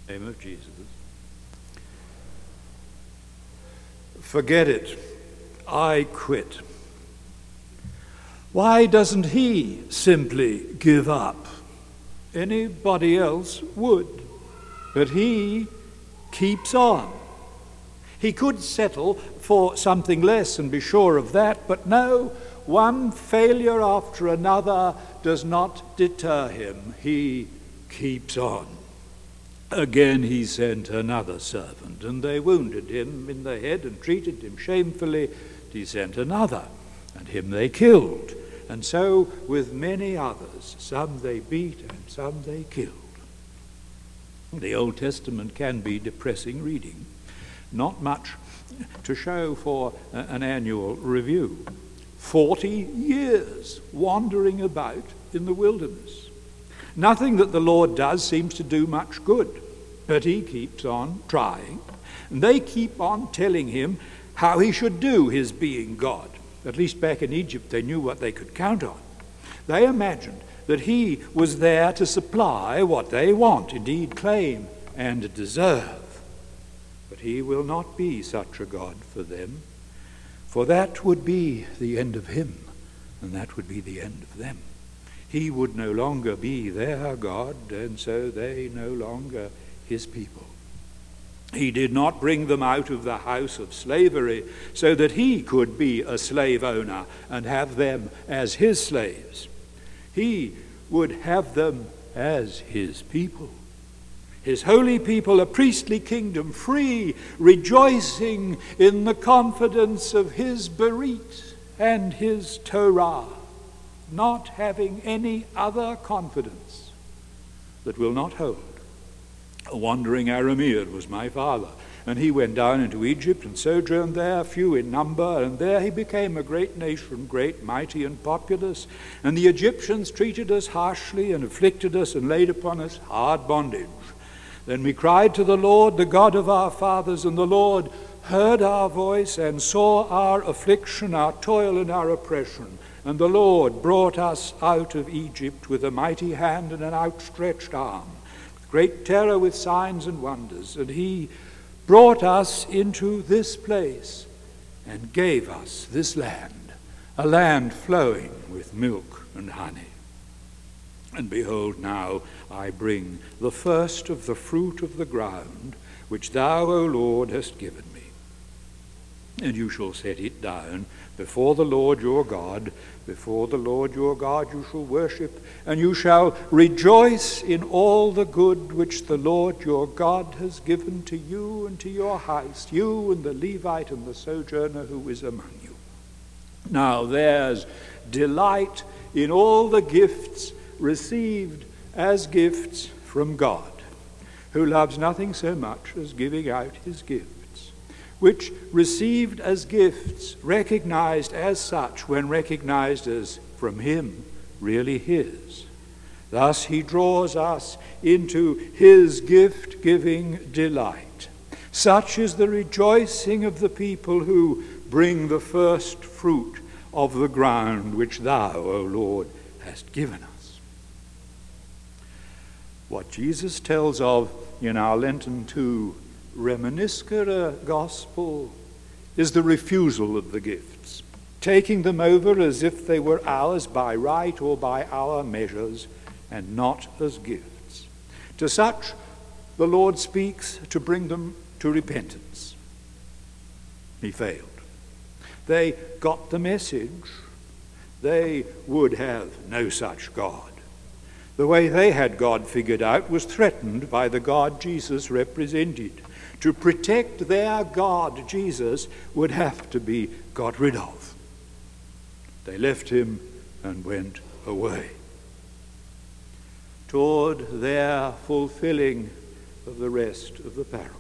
In the name of Jesus. Forget it. I quit. Why doesn't he simply give up? Anybody else would, but he keeps on. He could settle for something less and be sure of that, but no, one failure after another does not deter him. He keeps on. Again he sent another servant, and they wounded him in the head and treated him shamefully. He sent another, and him they killed. And so with many others, some they beat and some they killed. The Old Testament can be depressing reading. Not much to show for an annual review. 40 years wandering about in the wilderness. Nothing that the Lord does seems to do much good, but he keeps on trying. And they keep on telling him how he should do his being God. At least back in Egypt they knew what they could count on. They imagined that he was there to supply what they want, indeed claim and deserve. But he will not be such a God for them, for that would be the end of him, and that would be the end of them. He would no longer be their God, and so they no longer his people. He did not bring them out of the house of slavery so that he could be a slave owner and have them as his slaves. He would have them as his people. His holy people, a priestly kingdom, free, rejoicing in the confidence of his Berit and his Torah, not having any other confidence that will not hold. A wandering Aramean was my father, and he went down into Egypt and sojourned there, few in number, and there he became a great nation, great, mighty, and populous. And the Egyptians treated us harshly and afflicted us and laid upon us hard bondage. Then we cried to the Lord, the God of our fathers, and the Lord heard our voice and saw our affliction, our toil, and our oppression. And the Lord brought us out of Egypt with a mighty hand and an outstretched arm, great terror with signs and wonders. And he brought us into this place and gave us this land, a land flowing with milk and honey. And behold, now I bring the first of the fruit of the ground, which thou, O Lord, hast given me. And you shall set it down before the Lord your God. Before the Lord your God you shall worship, and you shall rejoice in all the good which the Lord your God has given to you and to your house, you and the Levite and the sojourner who is among you. Now there's delight in all the gifts received as gifts from God, who loves nothing so much as giving out his gifts, which received as gifts, recognized as such when recognized as from him, really his. Thus he draws us into his gift-giving delight. Such is the rejoicing of the people who bring the first fruit of the ground which thou, O Lord, hast given us. What Jesus tells of in our Lenten 2 Reminiscere gospel is the refusal of the gifts, taking them over as if they were ours by right or by our measures, and not as gifts. To such the Lord speaks to bring them to repentance. He failed. They got the message. They would have no such God. The way they had God figured out was threatened by the God Jesus represented. To protect their God, Jesus, would have to be got rid of. They left him and went away toward their fulfilling of the rest of the parable.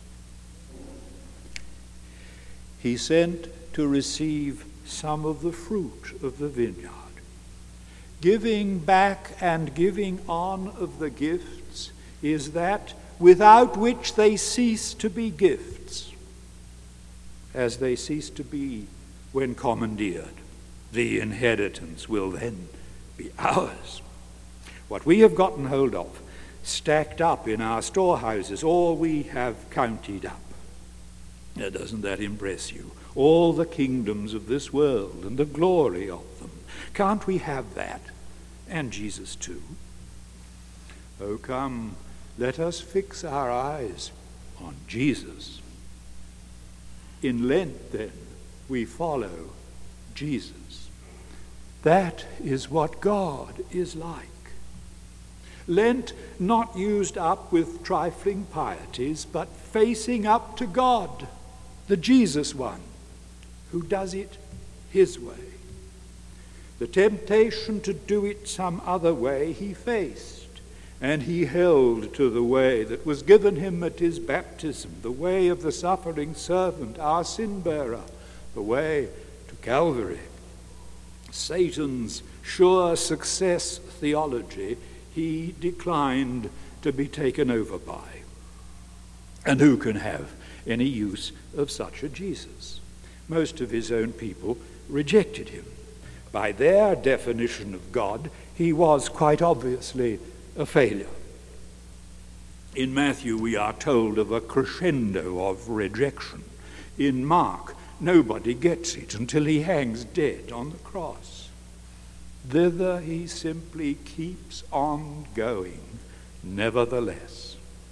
He sent to receive some of the fruit of the vineyard. Giving back and giving on of the gifts is that without which they cease to be gifts, as they cease to be when commandeered. The inheritance will then be ours. What we have gotten hold of stacked up in our storehouses, all we have counted up. Now, doesn't that impress you? All the kingdoms of this world and the glory of them. Can't we have that? And Jesus too. Oh, come, let us fix our eyes on Jesus. In Lent, then, we follow Jesus. That is what God is like. Lent not used up with trifling pieties, but facing up to God, the Jesus one, who does it his way. The temptation to do it some other way he faced, and he held to the way that was given him at his baptism, the way of the suffering servant, our sin-bearer, the way to Calvary. Satan's sure success theology he declined to be taken over by. And who can have any use of such a Jesus? Most of his own people rejected him. By their definition of God, he was quite obviously a failure. In Matthew, we are told of a crescendo of rejection. In Mark, nobody gets it until he hangs dead on the cross. Thither he simply keeps on going, nevertheless.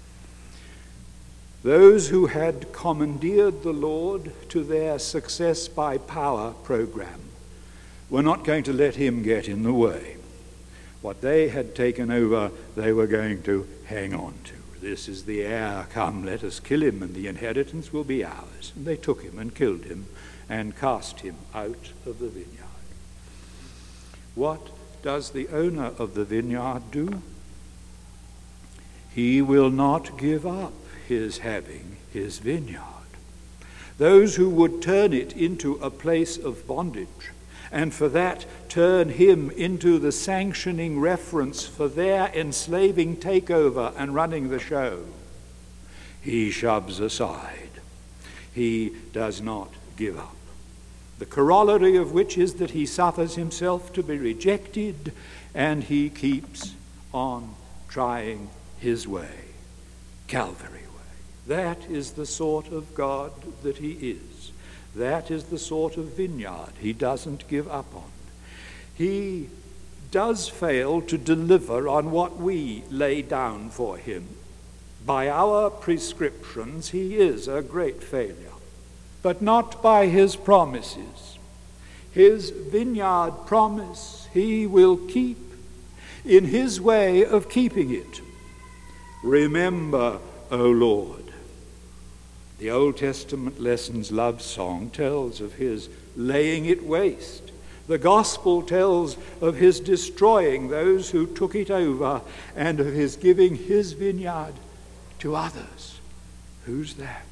Those who had commandeered the Lord to their success by power program were not going to let him get in the way. What they had taken over, they were going to hang on to. This is the heir, come, let us kill him, and the inheritance will be ours. And they took him and killed him and cast him out of the vineyard. What does the owner of the vineyard do? He will not give up his having his vineyard. Those who would turn it into a place of bondage, and for that turn him into the sanctioning reference for their enslaving takeover and running the show, he shoves aside. He does not give up. The corollary of which is that he suffers himself to be rejected, and he keeps on trying his way, Calvary way. That is the sort of God that he is. That is the sort of vineyard he doesn't give up on. He does fail to deliver on what we lay down for him. By our prescriptions, he is a great failure, but not by his promises. His vineyard promise he will keep in his way of keeping it. Remember, O Lord. The Old Testament Lessons love song tells of his laying it waste. The gospel tells of his destroying those who took it over, and of his giving his vineyard to others. Who's that?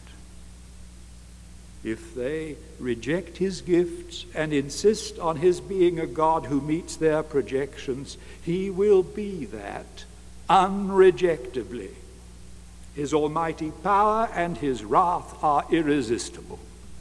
If they reject his gifts and insist on his being a God who meets their projections, he will be that unrejectably. His almighty power and his wrath are irresistible.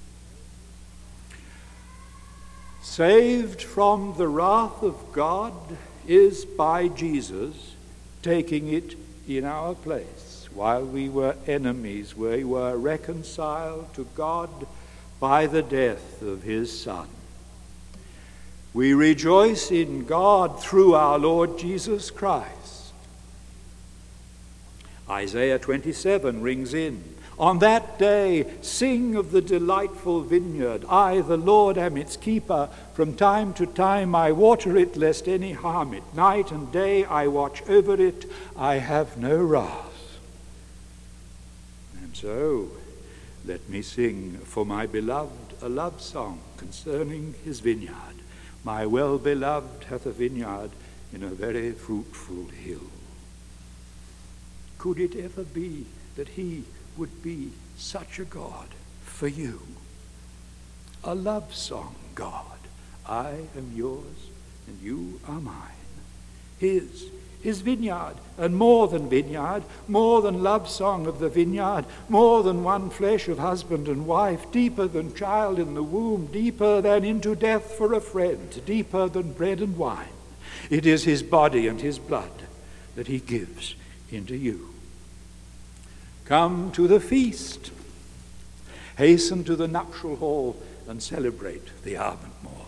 Saved from the wrath of God is by Jesus taking it in our place. While we were enemies, we were reconciled to God by the death of his Son. We rejoice in God through our Lord Jesus Christ. Isaiah 27 rings in. On that day, sing of the delightful vineyard. I, the Lord, am its keeper. From time to time I water it, lest any harm it. Night and day I watch over it. I have no wrath. And so, let me sing for my beloved a love song concerning his vineyard. My well-beloved hath a vineyard in a very fruitful hill. Could it ever be that he would be such a God for you? A love song God. I am yours and you are mine. His vineyard, and more than vineyard, more than love song of the vineyard, more than one flesh of husband and wife, deeper than child in the womb, deeper than into death for a friend, deeper than bread and wine. It is his body and his blood that he gives into you. Come to the feast. Hasten to the nuptial hall and celebrate the Abendmahl.